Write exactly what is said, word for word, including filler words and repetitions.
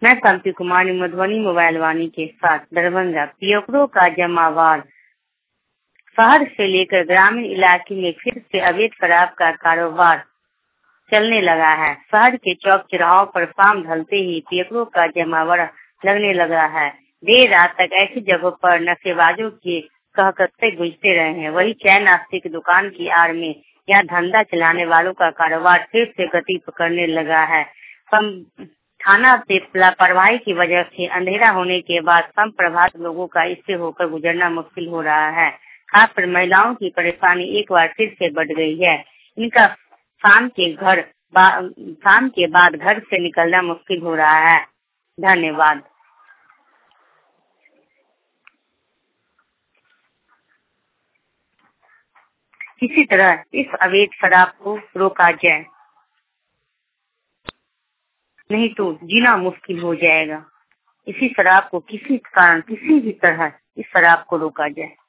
मैं कांति कुमारी मधुबनी मोबाइल वाणी के साथ दरभंगा। पियकरों का जमावार। शहर से लेकर ग्रामीण इलाके में फिर से अवैध शराब का कारोबार चलने लगा है। शहर के चौक चौराहों पर शाम ढलते ही पियकरों का जमावड़ा लगने लगा है। देर रात तक ऐसी जगहों पर नशेबाजों के कहकत्ते गूंजते रहे हैं। वही चाय नाश्ते की दुकान की आड़ में यह धंधा चलाने वालों का कारोबार फिर से गति पकड़ने लगा है। थाना से लापरवाही की वजह से अंधेरा होने के बाद सम प्रभात लोगों का इससे होकर गुजरना मुश्किल हो रहा है। खासकर महिलाओं की परेशानी एक बार फिर से बढ़ गई है। इनका शाम के घर शाम के बाद घर से निकलना मुश्किल हो रहा है। धन्यवाद। किसी तरह इस अवैध शराब को रोका जाए, नहीं तो जीना मुश्किल हो जाएगा। इसी शराब को किसी कारण किसी भी तरह इस शराब को रोका जाए।